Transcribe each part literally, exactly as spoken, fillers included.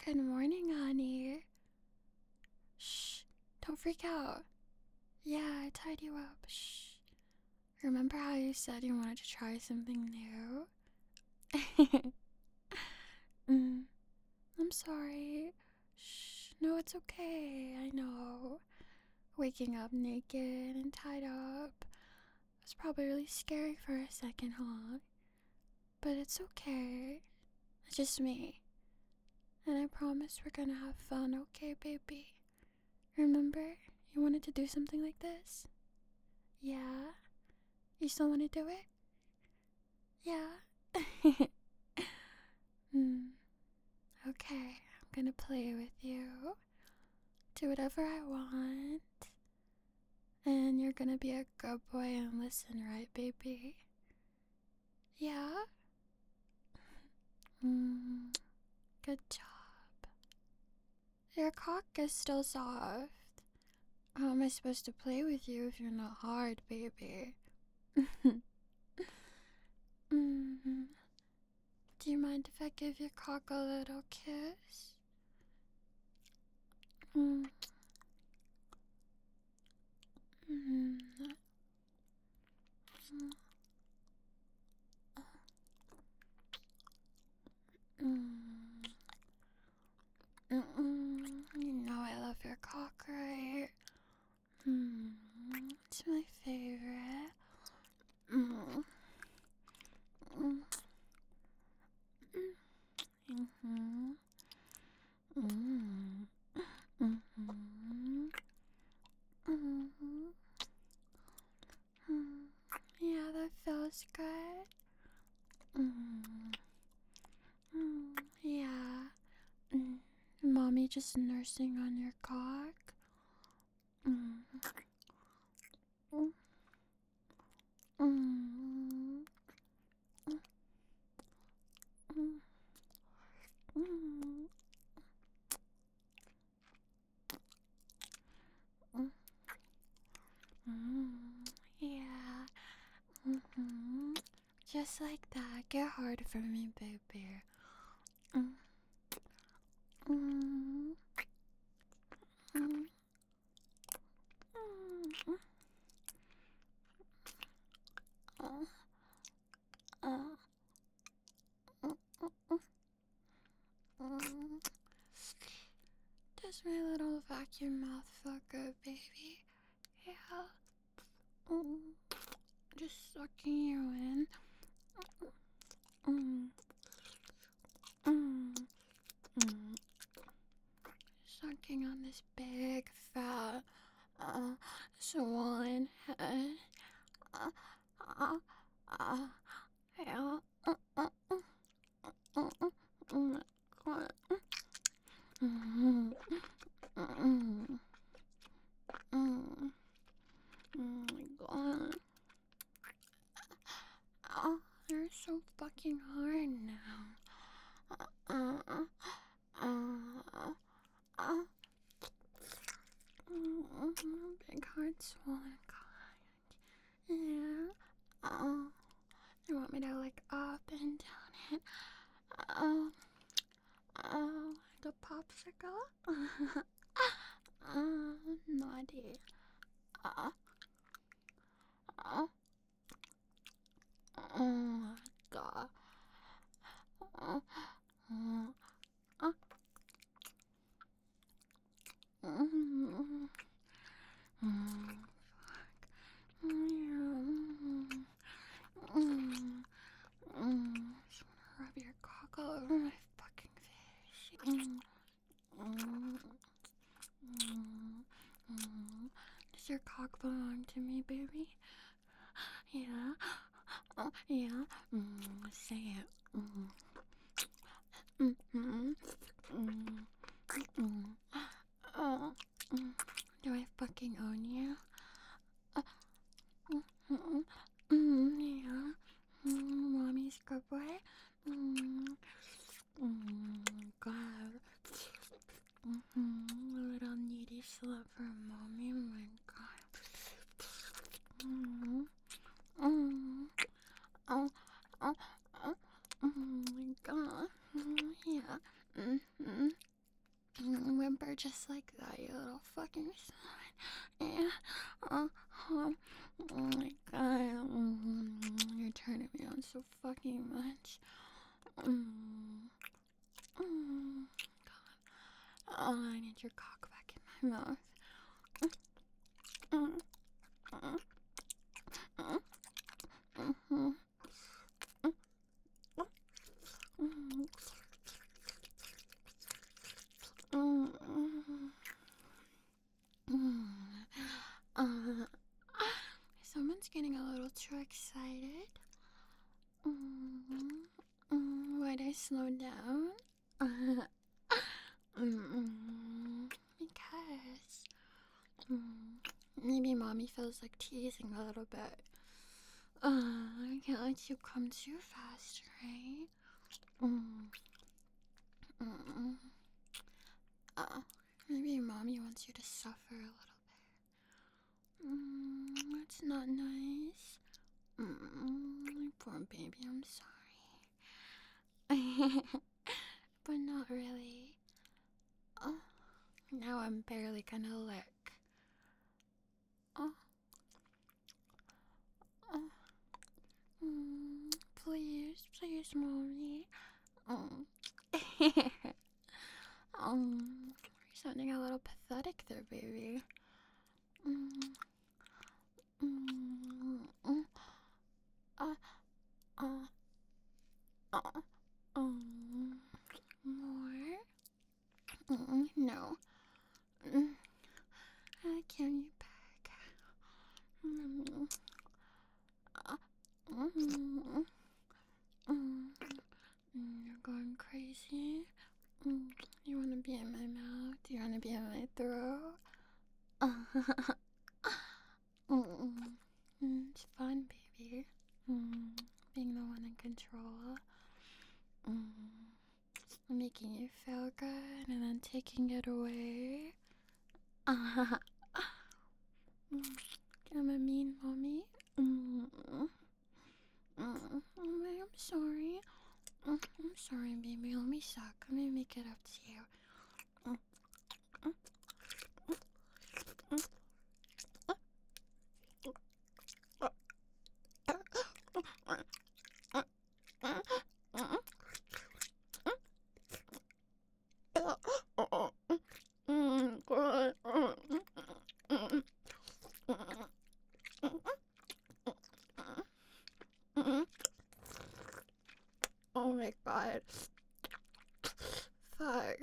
Good morning, honey. Shh, don't freak out. Yeah, I tied you up. Shh. Remember how you said you wanted to try something new? mm, I'm sorry. Shh, no, it's okay. I know. Waking up naked and tied up was probably really scary for a second, huh? But it's okay. It's just me. And I promise we're gonna have fun, okay, baby? Remember, you wanted to do something like this? Yeah? You still want to do it? Yeah? Hmm. Okay, I'm gonna play with you. Do whatever I want. And you're gonna be a good boy and listen, right, baby? Yeah? Hmm. Good job. Your cock is still soft. How am I supposed to play with you if you're not hard, baby? mm. Do you mind if I give your cock a little kiss? Mm. Mm. Mm. Mm-mm. You know I love your cock, right? Mm. It's my favorite. Mm. Mm. Mm-hmm. Mm. Mm-hmm. Mm-hmm. Mm. Yeah, that feels good. Mm. Mm. Yeah. Mm. Mommy just nursing on your cock. Mm. Mm. Mm. Mm. Mm. Mm. Mm. Yeah. Mm-hmm. Just like that. Get hard for me, baby. Mm. Mm. Mm. Mm. Uh, uh, uh, uh, uh, mm. Does my little vacuum mouth feel good, baby? Yeah. Mm. Just sucking you in. Mm. Mm. Mm. Sucking on this big, fat, uh, swollen head. Uh, uh, uh, yeah. Uh, uh, uh, uh, uh, oh my god. Mm. Mm. Mm. Oh my god. Oh, you're so fucking hard now. Uh, uh, uh, uh, uh, big heart swollen cock. Yeah. Oh, you want me to like up and down it? Oh, oh, like a popsicle? Oh, naughty. Oh, oh, oh my god. Oh, oh, oh. Mm, mm, fuck. Mm, mm, mm. Just wanna rub your cock all over my fucking face. Mm, mm, mm, mm. Does your cock belong to me, baby? Yeah. Oh, yeah. Mm, say it. Mm, mm, mm, mm, mm. Oh, mm. Do I fucking own you? Uh, mm, mm, mm, yeah. Mm, mommy's good boy. Mm, mm, God. Mm-hmm. A little needy slut for mommy. Oh my God. Mm, mm, oh, oh, oh, oh my God. Mm, yeah. Mm-hmm. Mm, whimper just like that, you little fucking son. Yeah. Uh, um, oh my god. Mm, you're turning me on so fucking much. Mm, mm, God. Oh, I need your cock back in my mouth. Mm, mm, mm, mm, mm, mm, mm, mm. Mm. Uh, someone's getting a little too excited. Mm, mm, why'd I slow down? Uh, mm, because mm, maybe mommy feels like teasing a little bit. Uh, I can't let you come too fast, right? Mm, mm, uh, maybe mommy wants you to suffer a little bit. Mm, that's not nice. Mm, poor baby, I'm sorry. But not really. Oh, now I'm barely gonna lick. Oh, oh, mm, please, please, mommy. Oh, um, you're sounding a little pathetic there, baby. Mm, mm, mm, uh, uh, uh, um, more? Mm, no. Mm, I can't eat back. Mm, uh, mm, mm, you're going crazy. Mm, you wanna be in my mouth? You wanna be in my throat? Mm, it's fun, baby. Mm, being the one in control. Mm, making you feel good and then taking it away. Mm, I'm a mean mommy. Mm, mm, I'm sorry. Mm, I'm sorry, baby. Let me suck. Let me make it up to you. Mm, mm, mm, mm, God. Oh my god. Fuck.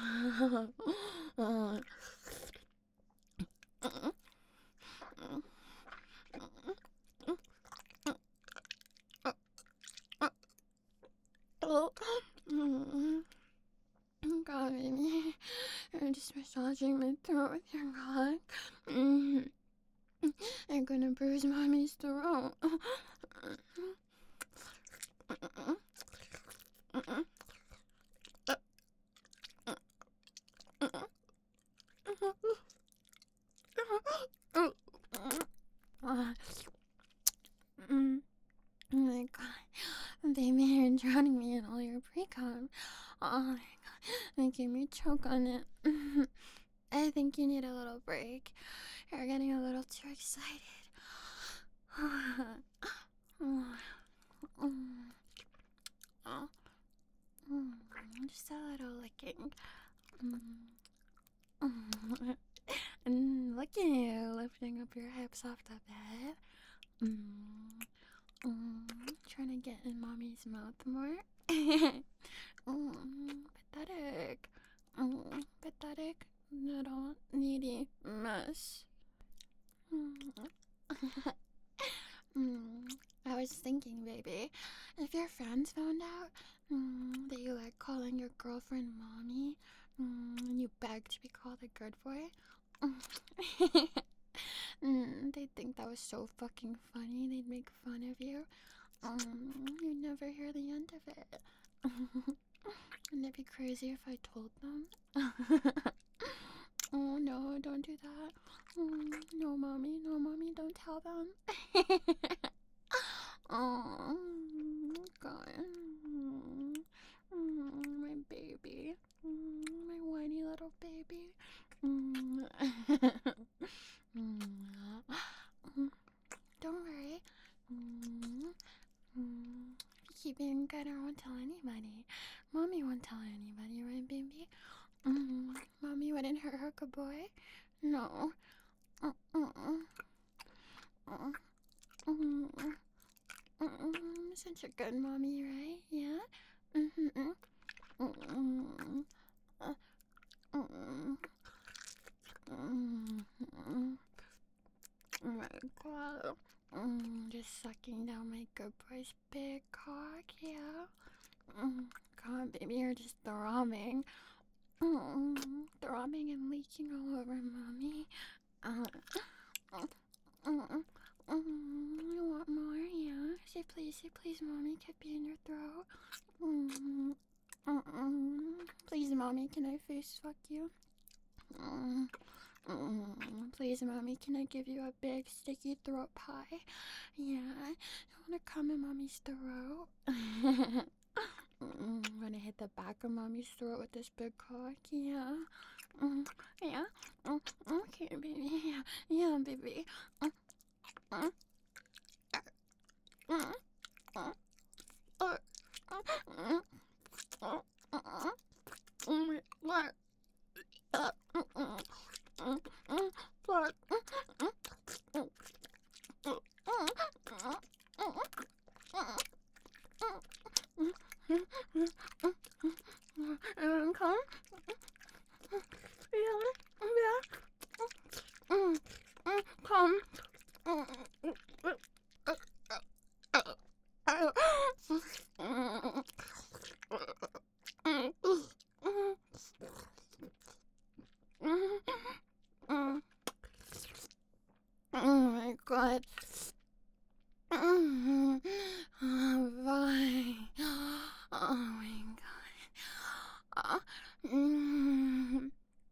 God, baby. You're just massaging my throat with your cock. Mm. You're gonna bruise mommy's throat. Mm. Oh my god. Baby, you're drowning me in all your pre-cum. Oh my god. Making me choke on it. I think you need a little break. You're getting a little too excited. Just a little licking. And look at you lifting up your hips off the bed. Mm, mm, trying to get in mommy's mouth more. mm, pathetic. Mm, pathetic little needy mess. mm, I was thinking, baby, if your friends found out mm, that you like calling your girlfriend mommy mm, and you beg to be called a good boy, mm, they'd think that was so fucking funny. They'd make fun of you. Um, you'd never hear the end of it. Wouldn't it be crazy if I told them? Oh no, don't do that. Mm, no, mommy, no, mommy, don't tell them. Oh, God. Mm, my baby. Mm, my whiny little baby and good. I won't tell anybody. Mommy won't tell anybody, right, baby? Mm, Mommy wouldn't hurt her good boy. No. Mm-mm. Mm-mm. Mm-mm. Such a good mommy, right? Yeah? Mm-hmm. Mm-mm. Uh, mm-mm. Mm-mm. Oh my god. Mm, just sucking down my good boy's big cock, yeah? Mm, God, baby, you're just throbbing. Mm, throbbing and leaking all over mommy. Uh, mm, mm, mm, you want more? Yeah? Say please, say please, mommy. Could be in your throat. Mm, mm, mm. Please, mommy, can I face fuck you? Mm, mm, please, mommy, can I give you a big sticky throat pie? Yeah, I wanna come in mommy's throat. mm, I'm gonna hit the back of mommy's throat with this big cock. Yeah, mm, yeah. Mm, okay, baby. Yeah, yeah, baby. Mm, mm, mm, mm, uh, mm, mm, mm, mm, what? Uh, mm, mm, mm, mm, what? Mm, mm, mm, mm, mm, come? Yeah, yeah. Mm, mm, come. Mm, mm, mm. Oh my god. Mm, oh, fine. Oh my god. Uh, mm,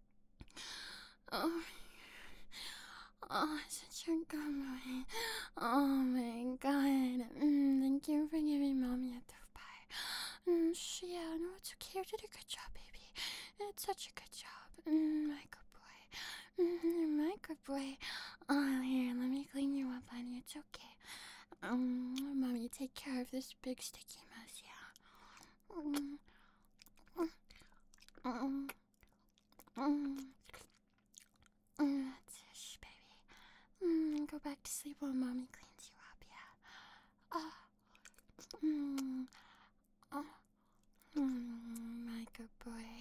oh, oh, such a good boy. Oh my god. Mm, thank you for giving mommy a tough pie. Mm, sh- yeah, no, it's okay. You did a good job, baby. It's such a good job. Mm, my good boy. Mm, my good boy. Oh, here, let me clean you up, honey. It's okay. Um, mommy, take care of this big sticky mess, yeah. Mm, mm, mm, mm, mm, that's it, shh, baby. Mm, go back to sleep while mommy cleans you up, yeah. Ah, mm, oh, mm, my good boy.